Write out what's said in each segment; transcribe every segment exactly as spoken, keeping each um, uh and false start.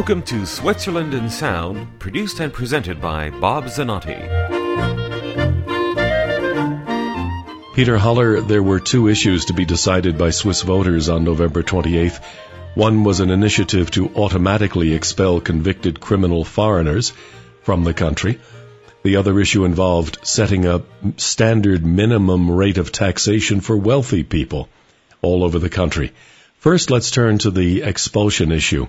Welcome to Switzerland in Sound, produced and presented by Bob Zanotti. Peter Haller, there were two issues to be decided by Swiss voters on November twenty-eighth. One was an initiative to automatically expel convicted criminal foreigners from the country. The other issue involved setting a standard minimum rate of taxation for wealthy people all over the country. First, let's turn to the expulsion issue.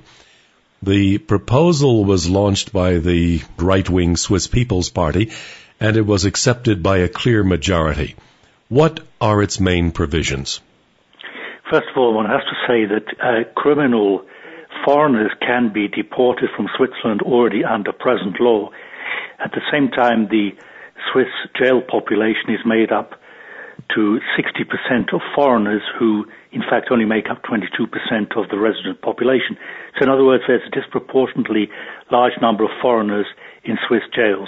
The proposal was launched by the right-wing Swiss People's Party, and it was accepted by a clear majority. What are its main provisions? First of all, one has to say that uh, criminal foreigners can be deported from Switzerland already under present law. At the same time, the Swiss jail population is made up to sixty percent of foreigners who, in fact, only make up twenty-two percent of the resident population. So in other words, there's a disproportionately large number of foreigners in Swiss jails.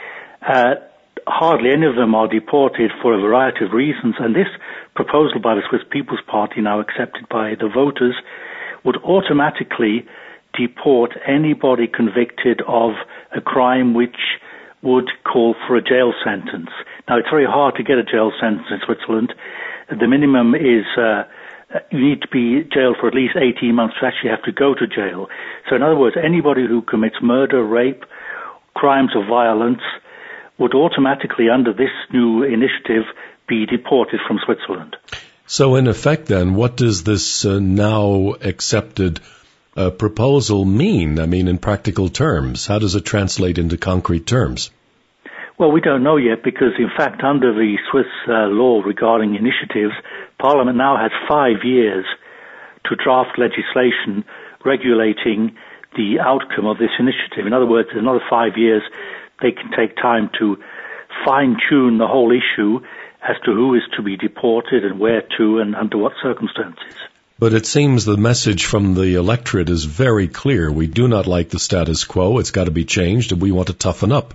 Uh, hardly any of them are deported for a variety of reasons, and this proposal by the Swiss People's Party, now accepted by the voters, would automatically deport anybody convicted of a crime which would call for a jail sentence. Now, it's very hard to get a jail sentence in Switzerland. The minimum is uh, you need to be jailed for at least eighteen months to actually have to go to jail. So in other words, anybody who commits murder, rape, crimes of violence would automatically, under this new initiative, be deported from Switzerland. So in effect then, what does this uh, now accepted uh, proposal mean? I mean, in practical terms, how does it translate into concrete terms? Well, we don't know yet because, in fact, under the Swiss uh, law regarding initiatives, Parliament now has five years to draft legislation regulating the outcome of this initiative. In other words, in another five years, they can take time to fine-tune the whole issue as to who is to be deported and where to and under what circumstances. But it seems the message from the electorate is very clear. We do not like the status quo. It's got to be changed, and we want to toughen up.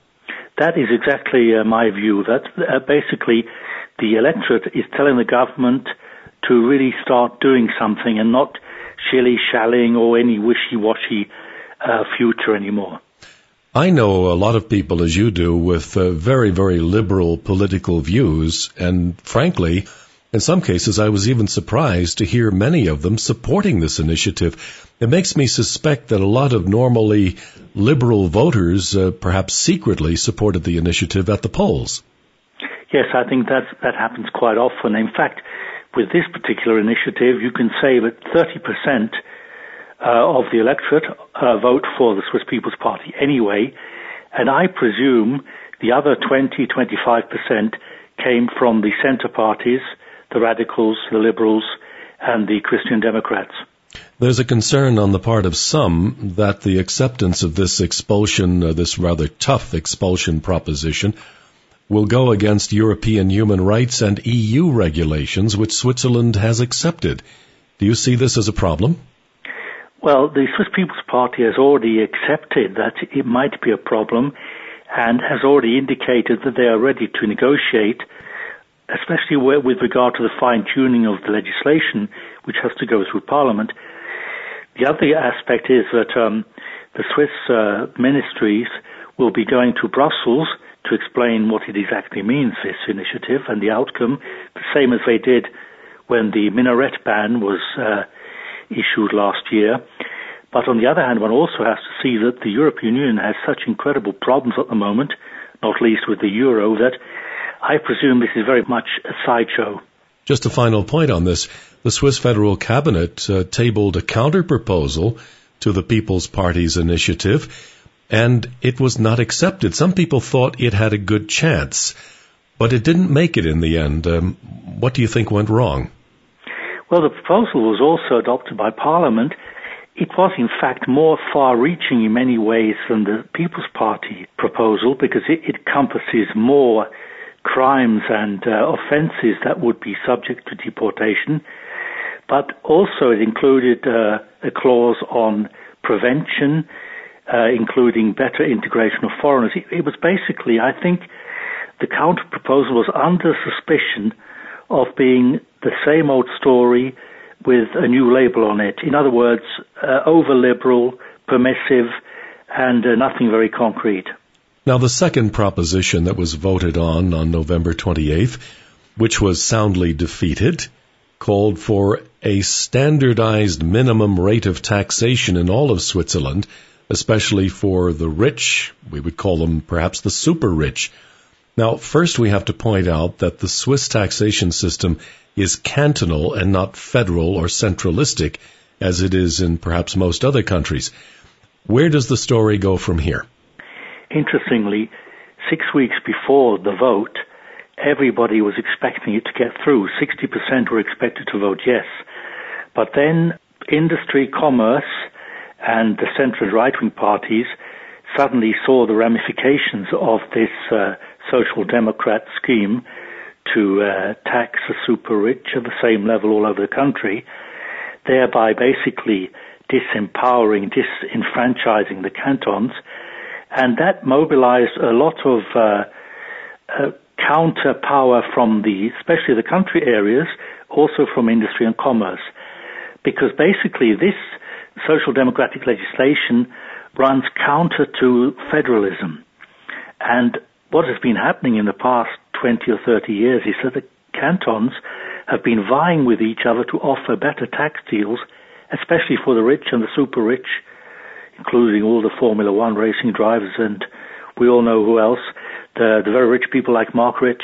That is exactly uh, my view. That uh, basically the electorate is telling the government to really start doing something and not shilly-shallying or any wishy-washy uh, future anymore. I know a lot of people, as you do, with uh, very, very liberal political views, and frankly, in some cases I was even surprised to hear many of them supporting this initiative. It makes me suspect that a lot of normally liberal voters uh, perhaps secretly supported the initiative at the polls. Yes, I think that that happens quite often. In fact, with this particular initiative, you can say that thirty percent uh, of the electorate uh, vote for the Swiss People's Party anyway, and I presume the other twenty to twenty-five percent came from the centre parties, the radicals, the liberals, and the Christian Democrats. There's a concern on the part of some that the acceptance of this expulsion, uh, this rather tough expulsion proposition, will go against European human rights and E U regulations, which Switzerland has accepted. Do you see this as a problem? Well, the Swiss People's Party has already accepted that it might be a problem and has already indicated that they are ready to negotiate, especially with regard to the fine-tuning of the legislation, which has to go through Parliament. The other aspect is that um, the Swiss uh, ministries will be going to Brussels to explain what it exactly means, this initiative, and the outcome, the same as they did when the minaret ban was uh, issued last year. But on the other hand, one also has to see that the European Union has such incredible problems at the moment, not least with the euro, that I presume this is very much a sideshow. Just a final point on this. The Swiss Federal Cabinet uh, tabled a counter-proposal to the People's Party's initiative, and it was not accepted. Some people thought it had a good chance, but it didn't make it in the end. Um, what do you think went wrong? Well, the proposal was also adopted by Parliament. It was, in fact, more far-reaching in many ways than the People's Party proposal because it, it encompasses more crimes and uh, offences that would be subject to deportation, but also it included uh, a clause on prevention, uh, including better integration of foreigners. It, it was basically, I think, the counter-proposal was under suspicion of being the same old story with a new label on it. In other words, uh, over-liberal, permissive, and uh, nothing very concrete. Now, the second proposition that was voted on on November twenty-eighth, which was soundly defeated, called for a standardized minimum rate of taxation in all of Switzerland, especially for the rich. We would call them perhaps the super rich. Now, first we have to point out that the Swiss taxation system is cantonal and not federal or centralistic, as it is in perhaps most other countries. Where does the story go from here? Interestingly, six weeks before the vote, everybody was expecting it to get through. sixty percent were expected to vote yes. But then industry, commerce, and the centre right-wing parties suddenly saw the ramifications of this uh, social democrat scheme to uh, tax the super rich at the same level all over the country, thereby basically disempowering, disenfranchising the cantons. And that mobilized a lot of uh, uh, counter power from the, especially the country areas, also from industry and commerce. Because basically this social democratic legislation runs counter to federalism. And what has been happening in the past twenty or thirty years is that the cantons have been vying with each other to offer better tax deals, especially for the rich and the super rich, including all the Formula One racing drivers, and we all know who else, the, the very rich people like Mark Rich.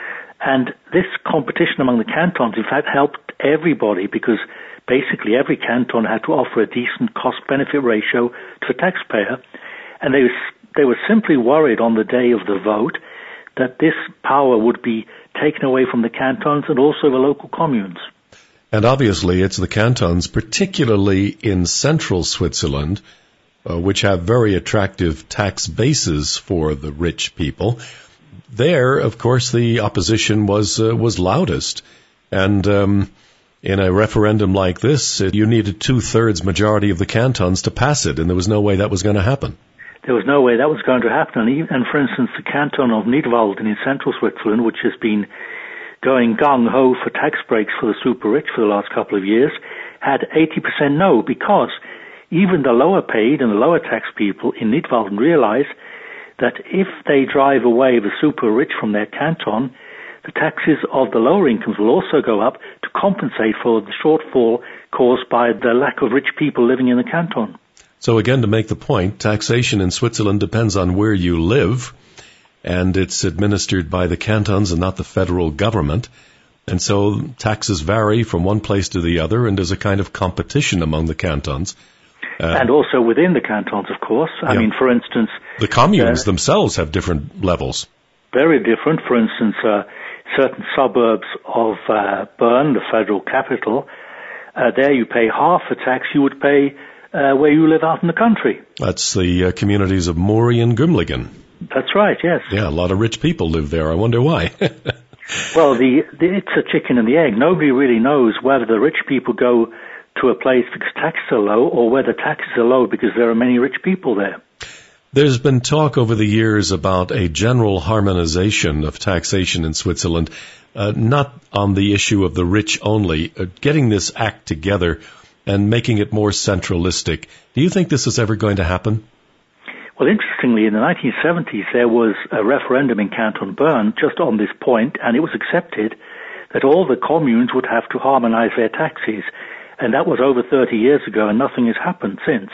And this competition among the cantons, in fact, helped everybody, because basically every canton had to offer a decent cost-benefit ratio to a taxpayer, and they, they were simply worried on the day of the vote that this power would be taken away from the cantons and also the local communes. And obviously it's the cantons, particularly in central Switzerland, uh, which have very attractive tax bases for the rich people. There, of course, the opposition was uh, was loudest. And um, in a referendum like this, it, you needed two-thirds majority of the cantons to pass it, and there was no way that was going to happen. There was no way that was going to happen. And, even, and for instance, the canton of Nidwalden in central Switzerland, which has been going gung-ho for tax breaks for the super rich for the last couple of years, had eighty percent no, because even the lower paid and the lower tax people in Nidwalden realize that if they drive away the super rich from their canton, the taxes of the lower incomes will also go up to compensate for the shortfall caused by the lack of rich people living in the canton. So again, to make the point, taxation in Switzerland depends on where you live, and it's administered by the cantons and not the federal government. And so taxes vary from one place to the other, and there's a kind of competition among the cantons. Uh, and also within the cantons, of course. I yeah. mean, for instance... The communes uh, themselves have different levels. Very different. For instance, uh, certain suburbs of uh, Bern, the federal capital, uh, there you pay half the tax you would pay uh, where you live out in the country. That's the uh, communities of Muri and Gümligen. That's right, yes. Yeah, a lot of rich people live there. I wonder why. Well, the, the it's a chicken and the egg. Nobody really knows whether the rich people go to a place because taxes are low, or whether taxes are low because there are many rich people there. There's been talk over the years about a general harmonization of taxation in Switzerland, uh, not on the issue of the rich only, uh, getting this act together and making it more centralistic. Do you think this is ever going to happen? Well, interestingly, in the nineteen seventies, there was a referendum in Canton Bern just on this point, and it was accepted that all the communes would have to harmonize their taxes. And that was over thirty years ago, and nothing has happened since.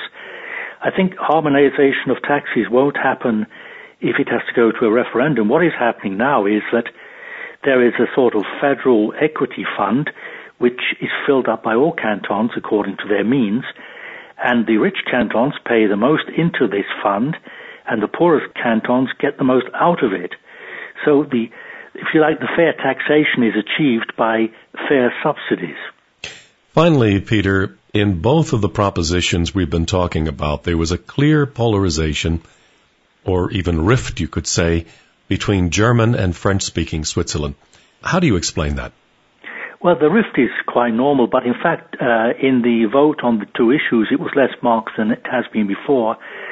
I think harmonization of taxes won't happen if it has to go to a referendum. What is happening now is that there is a sort of federal equity fund which is filled up by all cantons according to their means, and the rich cantons pay the most into this fund, and the poorest cantons get the most out of it. So the, if you like, the fair taxation is achieved by fair subsidies. Finally, Peter, in both of the propositions we've been talking about, there was a clear polarization, or even rift, you could say, between German and French-speaking Switzerland. How do you explain that? Well, the rift is quite normal, but in fact, uh, in the vote on the two issues, it was less marked than it has been before.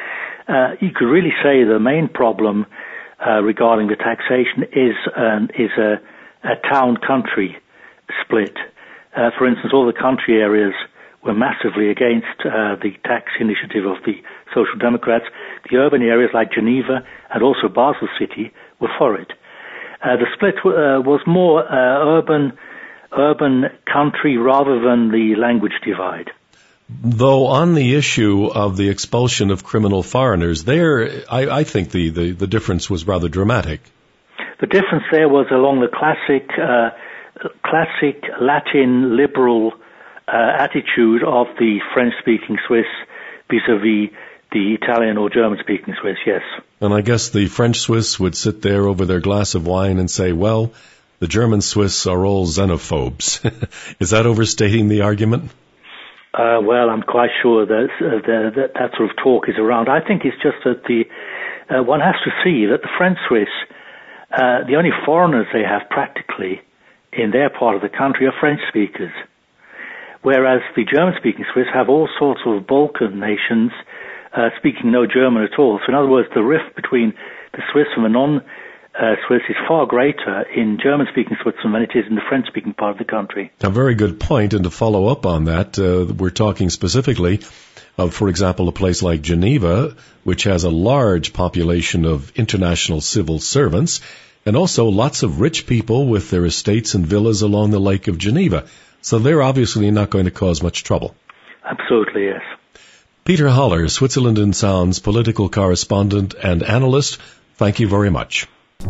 Uh, you could really say the main problem uh, regarding the taxation is um, is a, a town-country split. Uh, for instance, all the country areas were massively against uh, the tax initiative of the Social Democrats. The urban areas like Geneva and also Basel City were for it. Uh, the split uh, was more uh, urban, urban country rather than the language divide. Though on the issue of the expulsion of criminal foreigners, there, I, I think the, the, the difference was rather dramatic. The difference there was along the classic, uh, classic Latin liberal uh, attitude of the French-speaking Swiss vis-a-vis the Italian or German-speaking Swiss, yes. And I guess the French Swiss would sit there over their glass of wine and say, well, the German Swiss are all xenophobes. Is that overstating the argument? Uh, well, I'm quite sure that, uh, the, that that sort of talk is around. I think it's just that the uh, one has to see that the French Swiss, uh, the only foreigners they have practically in their part of the country are French speakers, whereas the German-speaking Swiss have all sorts of Balkan nations uh, speaking no German at all. So in other words, the rift between the Swiss and the non Uh, Swiss is far greater in German-speaking Switzerland than it is in the French-speaking part of the country. A very good point, and to follow up on that, uh, we're talking specifically of, for example, a place like Geneva, which has a large population of international civil servants, and also lots of rich people with their estates and villas along the Lake of Geneva. So they're obviously not going to cause much trouble. Absolutely, yes. Peter Haller, Switzerland and Sound's political correspondent and analyst, thank you very much.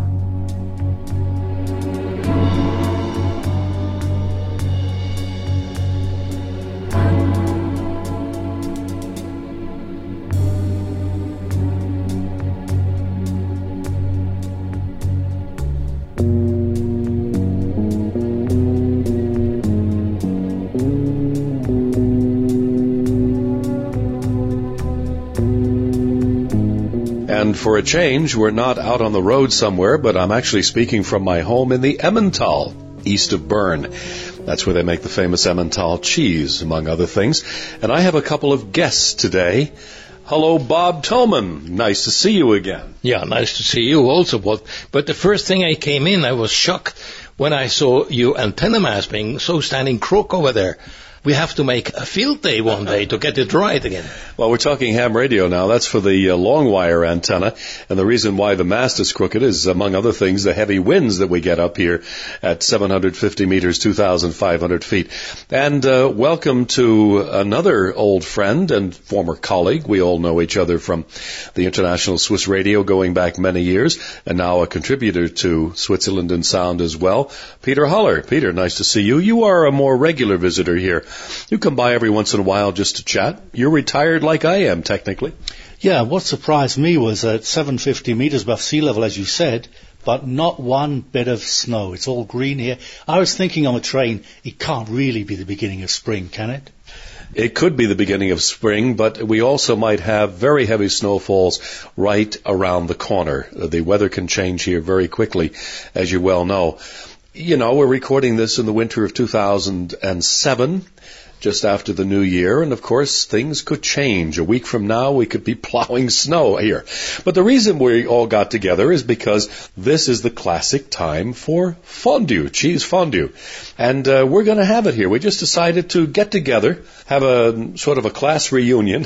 And for a change, we're not out on the road somewhere, but I'm actually speaking from my home in the Emmental, east of Bern. That's where they make the famous Emmental cheese, among other things. And I have a couple of guests today. Hello, Bob Thoman. Nice to see you again. Yeah, nice to see you also. But, but the first thing I came in, I was shocked when I saw you antenna mast being so standing crook over there. We have to make a field day one day to get it right again. Well, we're talking ham radio now. That's for the uh, long wire antenna. And the reason why the mast is crooked is, among other things, the heavy winds that we get up here at seven hundred fifty meters, two thousand five hundred feet. And uh, welcome to another old friend and former colleague. We all know each other from the International Swiss Radio going back many years, and now a contributor to Switzerland and Sound as well. Peter Haller. Peter, nice to see you. You are a more regular visitor here. You come by every once in a while just to chat. You're retired like I am, technically. Yeah, what surprised me was at seven hundred fifty meters above sea level, as you said, but not one bit of snow. It's all green here. I was thinking on the train, it can't really be the beginning of spring, can it? It could be the beginning of spring, but we also might have very heavy snowfalls right around the corner. The weather can change here very quickly, as you well know. You know, we're recording this in the winter of two thousand seven, just after the new year, and of course things could change. A week from now we could be plowing snow here. But the reason we all got together is because this is the classic time for fondue, cheese fondue. And uh, we're going to have it here. We just decided to get together, have a sort of a class reunion,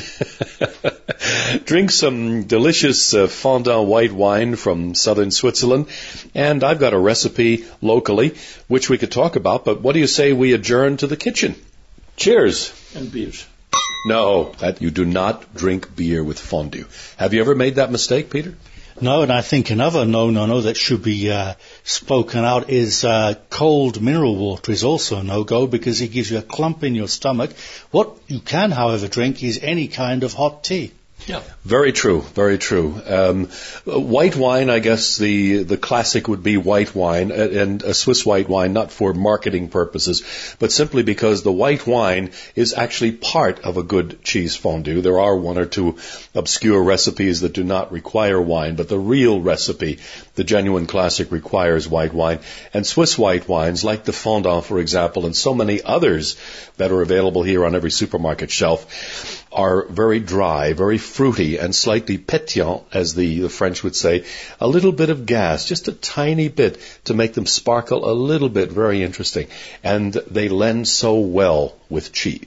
drink some delicious uh, fondant white wine from southern Switzerland, and I've got a recipe locally which we could talk about, but what do you say we adjourn to the kitchen? Cheers. And beers. No, that you do not drink beer with fondue. Have you ever made that mistake, Peter? No, and I think another no-no-no that should be uh, spoken out is uh, cold mineral water is also a no-go because it gives you a clump in your stomach. What you can, however, drink is any kind of hot tea. Yeah. Very true, very true. Um, white wine, I guess the the classic would be white wine, and a Swiss white wine, not for marketing purposes, but simply because the white wine is actually part of a good cheese fondue. There are one or two obscure recipes that do not require wine, but the real recipe, the genuine classic, requires white wine. And Swiss white wines, like the fondant, for example, and so many others that are available here on every supermarket shelf, are very dry, very fruity, and slightly pétillant, as the, the French would say. A little bit of gas, just a tiny bit, to make them sparkle a little bit. Very interesting. And they lend so well with cheese.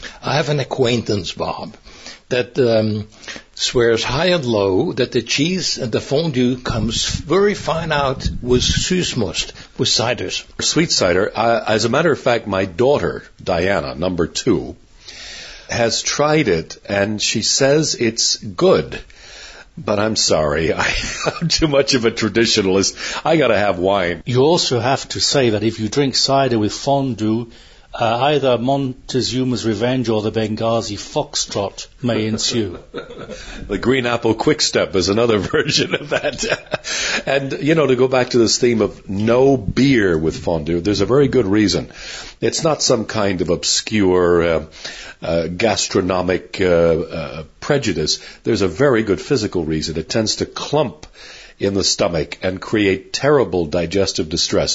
I have an acquaintance, Bob, that um, swears high and low that the cheese and the fondue comes very fine out with Süßmust, with ciders. Sweet cider. Uh, as a matter of fact, my daughter, Diana, number two, has tried it, and she says it's good. But I'm sorry, I, I'm too much of a traditionalist. I got to have wine. You also have to say that if you drink cider with fondue, uh, either Montezuma's Revenge or the Benghazi Foxtrot may ensue. The Green Apple Quick Step is another version of that. And, you know, to go back to this theme of no beer with fondue, there's a very good reason. It's not some kind of obscure uh, uh, gastronomic uh, uh, prejudice. There's a very good physical reason. It tends to clump in the stomach and create terrible digestive distress.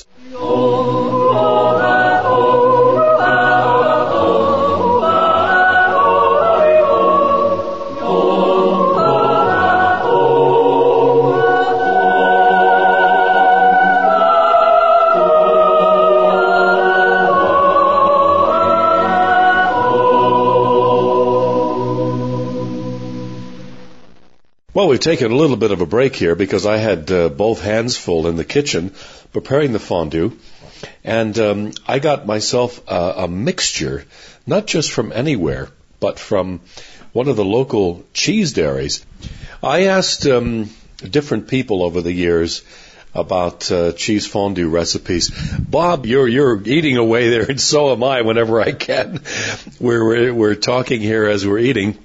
Well, we've taken a little bit of a break here because I had uh, both hands full in the kitchen preparing the fondue. And um, I got myself a, a mixture, not just from anywhere, but from one of the local cheese dairies. I asked um, different people over the years about uh, cheese fondue recipes. Bob, you're you're eating away there, and so am I whenever I can. We're, we're, we're talking here as we're eating.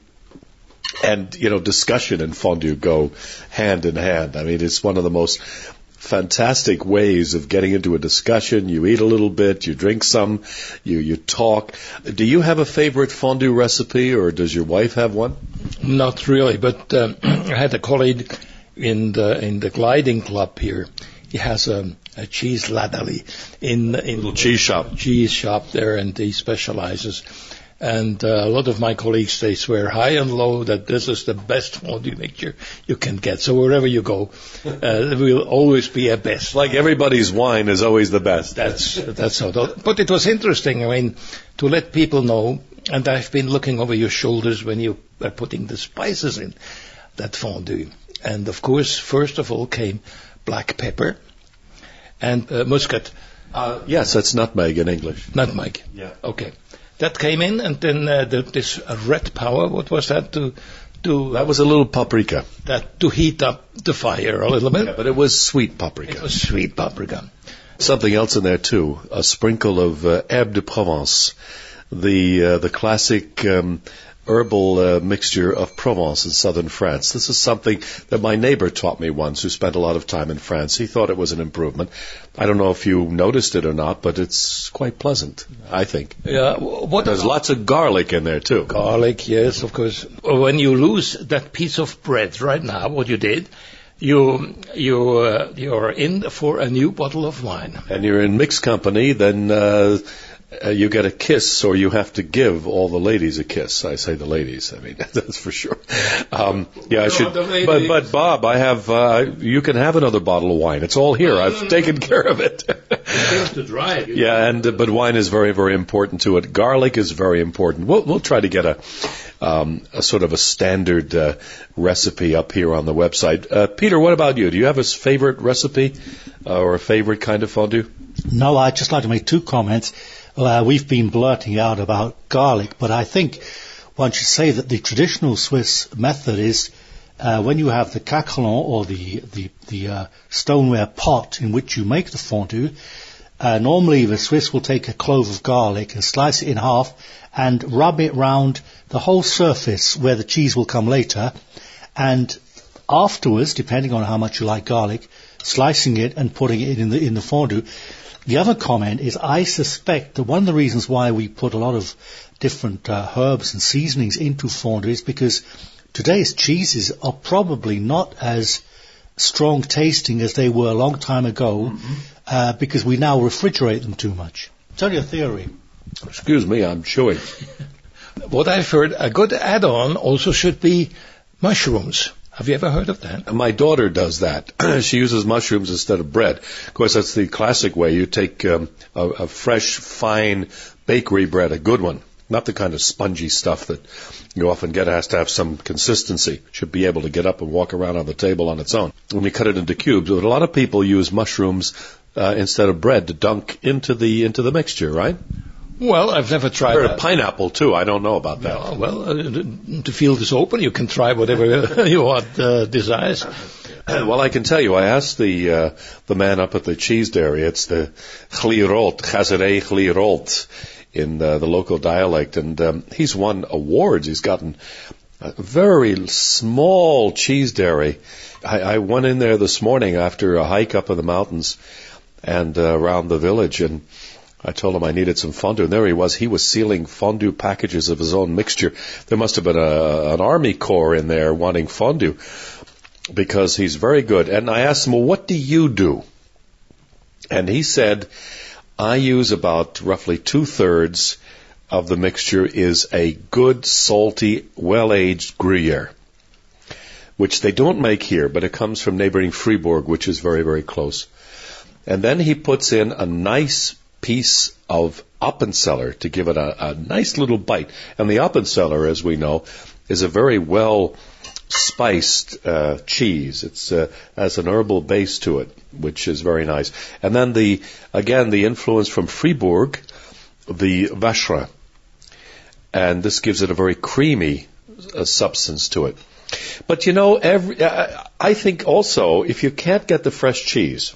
And, you know, discussion and fondue go hand in hand. I mean, it's one of the most fantastic ways of getting into a discussion. You eat a little bit, you drink some, you, you talk. Do you have a favorite fondue recipe, or does your wife have one? Not really, but um, I had a colleague in the in the gliding club here. He has a, a cheese ladali in in little cheese shop. Cheese shop there, and he specializes. And uh, a lot of my colleagues, they swear high and low that this is the best fondue mixture you can get. So wherever you go, uh, there will always be a best. Like everybody's wine is always the best. That's that's how. But it was interesting, I mean, to let people know, and I've been looking over your shoulders when you were putting the spices in that fondue. And, of course, first of all came black pepper and uh, muscat. Uh, yes, that's nutmeg in English. Nutmeg. Yeah. Okay. That came in, and then uh, the, this red power, what was that? To, to That was a little paprika. That to heat up the fire a little bit. Yeah, but it was sweet paprika. It was sweet paprika. Something else in there, too. A sprinkle of uh, herbe de Provence, the, uh, the classic um, herbal uh, mixture of Provence in southern France. This is something that my neighbor taught me once, who spent a lot of time in France. He thought it was an improvement. I don't know if you noticed it or not, but it's quite pleasant, I think. Yeah, what There's lots of garlic in there, too. Garlic, yes, of course. When you lose that piece of bread right now, what you did, you, you, uh, you're in for a new bottle of wine. And you're in mixed company, then... Uh, Uh, you get a kiss, or you have to give all the ladies a kiss. I say the ladies. I mean, that's for sure. Um, yeah, I should. But, but Bob, I have. Uh, you can have another bottle of wine. It's all here. I've taken care of it. To dry it. Yeah, and uh, but wine is very, very important to it. Garlic is very important. We'll we'll try to get a um, a sort of a standard uh, recipe up here on the website. Uh, Peter, what about you? Do you have a favorite recipe uh, or a favorite kind of fondue? No, I'd just like to make two comments. Uh, we've been blurting out about garlic, but I think one should say that the traditional Swiss method is uh, when you have the caquelon, or the the, the uh, stoneware pot in which you make the fondue, uh, normally the Swiss will take a clove of garlic and slice it in half and rub it round the whole surface where the cheese will come later, and afterwards, depending on how much you like garlic, slicing it and putting it in the in the fondue. The other comment is I suspect that one of the reasons why we put a lot of different uh, herbs and seasonings into fondue is because today's cheeses are probably not as strong tasting as they were a long time ago, mm-hmm. uh, because we now refrigerate them too much. It's only a theory. Excuse me, I'm chewing. What I've heard, a good add-on also should be mushrooms. Have you ever heard of that? My daughter does that. She uses mushrooms instead of bread. Of course, that's the classic way. You take um, a, a fresh, fine bakery bread, a good one, Not the kind of spongy stuff that you often get. It has to have some consistency. It should be able to get up and walk around on the table on its own. When you cut it into cubes, but a lot of people use mushrooms uh, instead of bread to dunk into the into the mixture, right? Well, I've never tried Or that. pineapple, too. I don't know about that. Yeah, well, uh, the the field is open. You can try whatever you want, uh, desires. Well, I can tell you, I asked the uh, the man up at the cheese dairy. It's the Chlirolt, Chazerei Chlirolt, in uh, the local dialect, and um, he's won awards. He's gotten a very small cheese dairy. I, I went in there this morning after a hike up in the mountains and uh, around the village, and I told him I needed some fondue, and there he was. He was sealing fondue packages of his own mixture. There must have been a, an army corps in there wanting fondue, because he's very good. And I asked him, well, what do you do? And he said, I use about roughly two-thirds of the mixture is a good, salty, well-aged Gruyere, which they don't make here, but it comes from neighboring Fribourg, which is very, very close. And then he puts in a nice piece of Appenzeller to give it a, a nice little bite. And the Appenzeller, as we know, is a very well spiced uh, cheese. It's uh, has an herbal base to it, which is very nice. And then the again the influence from Fribourg, the Vacherin, and this gives it a very creamy uh, substance to it. But you know, every uh, I think also if you can't get the fresh cheese,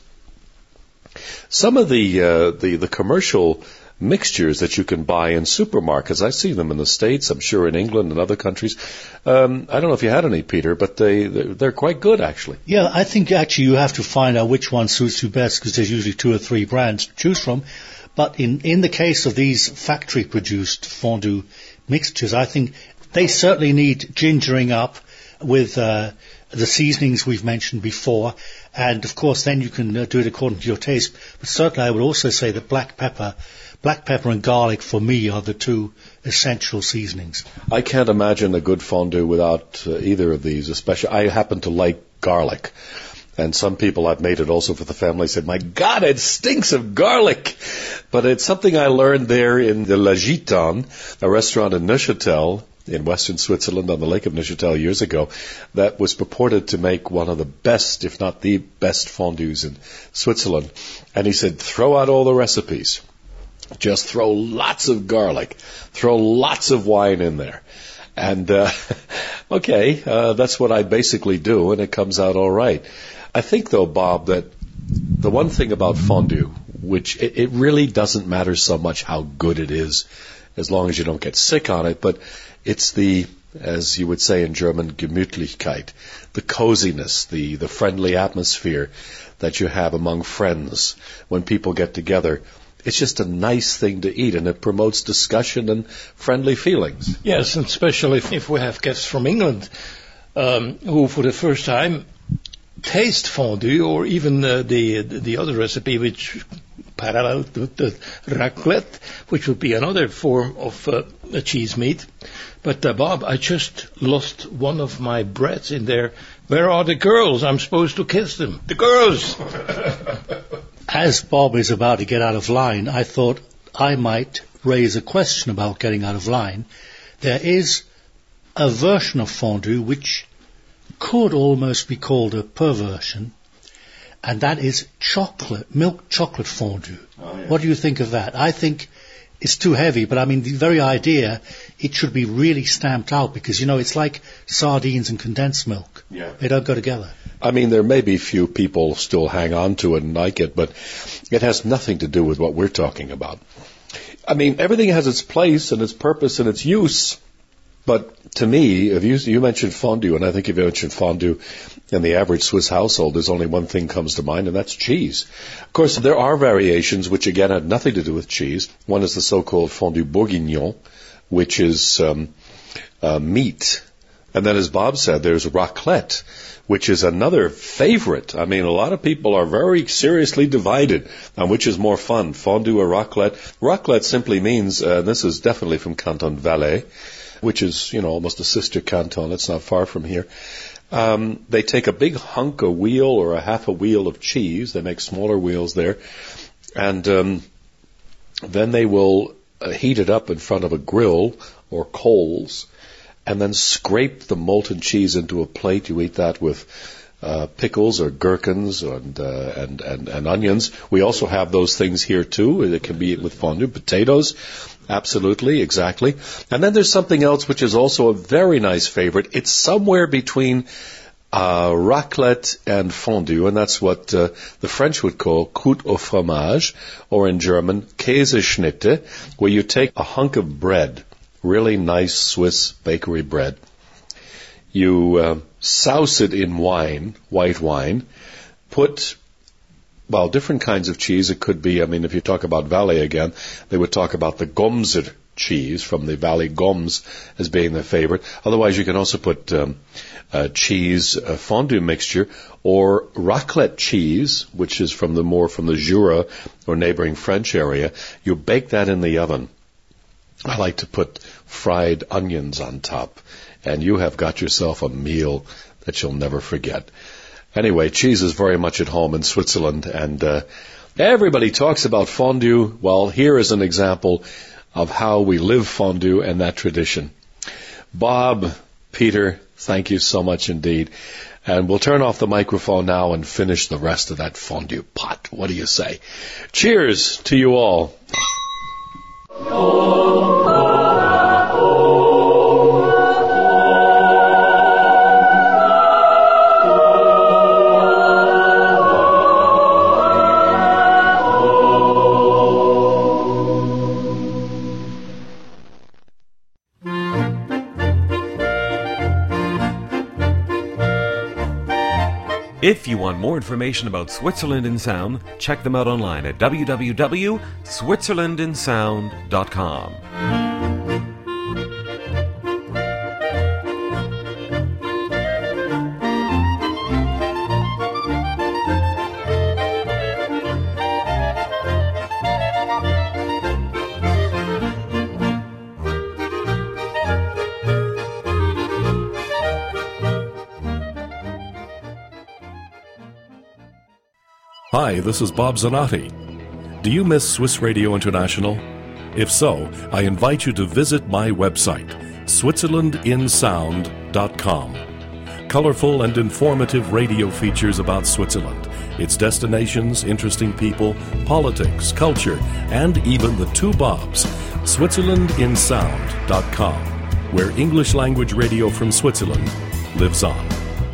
some of the uh, the the commercial mixtures that you can buy in supermarkets. I see them in the States, I'm sure in England and other countries. Um, I don't know if you had any, Peter, but they, they're, they're quite good, actually. Yeah, I think actually you have to find out which one suits you best, because there's usually two or three brands to choose from. But in, in the case of these factory-produced fondue mixtures, I think they certainly need gingering up with uh, the seasonings we've mentioned before. And, of course, then you can uh, do it according to your taste. But certainly I would also say that black pepper Black pepper and garlic, for me, are the two essential seasonings. I can't imagine a good fondue without uh, either of these, especially. I happen to like garlic. And some people, I've made it also for the family, said, my God, it stinks of garlic. But it's something I learned there in the La Gitane, a restaurant in Neuchâtel, in western Switzerland on the Lake of Neuchâtel years ago, that was purported to make one of the best, if not the best fondues in Switzerland. And he said, throw out all the recipes. Just throw lots of garlic, throw lots of wine in there. And, uh, okay, uh, that's what I basically do, and it comes out all right. I think, though, Bob, that the one thing about fondue, which it, it really doesn't matter so much how good it is, as long as you don't get sick on it, but it's the, as you would say in German, Gemütlichkeit, the coziness, the, the friendly atmosphere that you have among friends when people get together. It's just a nice thing to eat, and it promotes discussion and friendly feelings. Yes, and especially if, if we have guests from England um, who, for the first time, taste fondue, or even uh, the the other recipe, which parallel to the raclette, which would be another form of uh, a cheese meat. But uh, Bob, I just lost one of my breads in there. Where are the girls? I'm supposed to kiss them. The girls. As Bob is about to get out of line, I thought I might raise a question about getting out of line. There is a version of fondue which could almost be called a perversion, and that is chocolate, milk chocolate fondue. Oh, yeah. What do you think of that? I think it's too heavy, but I mean, the very idea, it should be really stamped out, because, you know, it's like sardines and condensed milk. Yeah. They don't go together. I mean, there may be few people still hang on to it and like it, but it has nothing to do with what we're talking about. I mean, everything has its place and its purpose and its use. But to me, if you, you mentioned fondue, and I think if you mentioned fondue in the average Swiss household, there's only one thing comes to mind, and that's cheese. Of course, there are variations which, again, had nothing to do with cheese. One is the so-called fondue bourguignon, which is um, uh, meat. And then, as Bob said, there's raclette, which is another favorite. I mean, a lot of people are very seriously divided on which is more fun, fondue or raclette. Raclette simply means, uh, this is definitely from Canton Valais, which is, you know, almost a sister canton. It's not far from here. Um, they take a big hunk, a wheel or a half a wheel of cheese. They make smaller wheels there. And um, then they will uh, heated up in front of a grill or coals, and then scrape the molten cheese into a plate. You eat that with uh, pickles or gherkins and, uh, and and and onions. We also have those things here too. It can be eaten with fondue, potatoes. Absolutely, exactly. And then there's something else which is also a very nice favorite. It's somewhere between uh, raclette and fondue, and that's what uh, the French would call croûte au fromage, or in German, Käseschnitte, where you take a hunk of bread, really nice Swiss bakery bread. You uh, souse it in wine, white wine, put, well, different kinds of cheese. It could be, I mean, if you talk about Valais again, they would talk about the Gomser cheese from the Valais Goms as being their favorite. Otherwise, you can also put um, uh, cheese uh, fondue mixture or raclette cheese, which is from the more from the Jura or neighboring French area. You bake that in the oven. I like to put fried onions on top, and you have got yourself a meal that you'll never forget. Anyway, cheese is very much at home in Switzerland, and uh, everybody talks about fondue. Well, here is an example of how we live fondue and that tradition. Bob, Peter, thank you so much indeed. And we'll turn off the microphone now and finish the rest of that fondue pot. What do you say? Cheers to you all. If you want more information about Switzerland in Sound, check them out online at w w w dot switzerland in sound dot com. Hi, this is Bob Zanotti. Do you miss Swiss Radio International? If so, I invite you to visit my website, switzerland in sound dot com. Colorful and informative radio features about Switzerland, its destinations, interesting people, politics, culture, and even the two Bobs, switzerland in sound dot com, where English language radio from Switzerland lives on.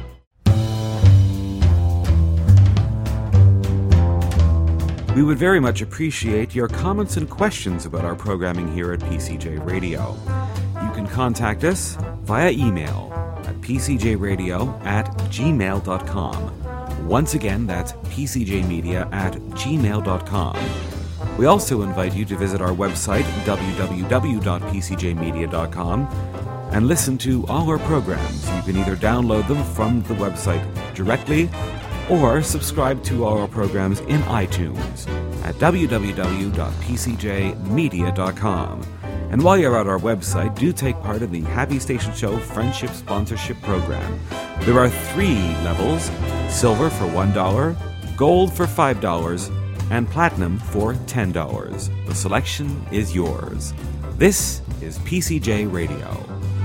We would very much appreciate your comments and questions about our programming here at P C J Radio. You can contact us via email at p c j radio at gmail dot com. Once again, that's p c j media at gmail dot com. We also invite you to visit our website, w w w dot p c j media dot com, and listen to all our programs. You can either download them from the website directly or subscribe to our programs in iTunes at w w w dot p c j media dot com. And while you're at our website, do take part in the Happy Station Show Friendship Sponsorship Program. There are three levels: silver for one dollar, gold for five dollars, and platinum for ten dollars. The selection is yours. This is P C J Radio.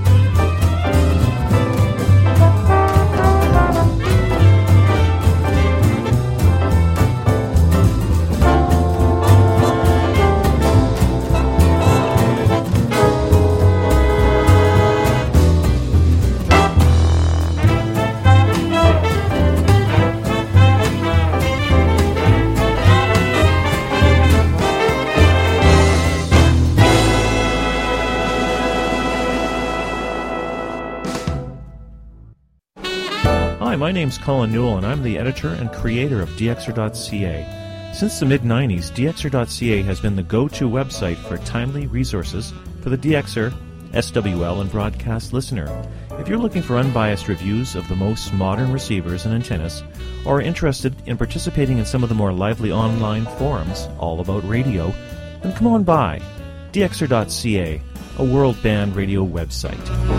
My name's Colin Newell, and I'm the editor and creator of d x r dot c a. Since the mid nineties, d x r dot c a has been the go-to website for timely resources for the D X R, S W L, and broadcast listener. If you're looking for unbiased reviews of the most modern receivers and antennas, or are interested in participating in some of the more lively online forums all about radio, then come on by d x r dot c a, a world band radio website.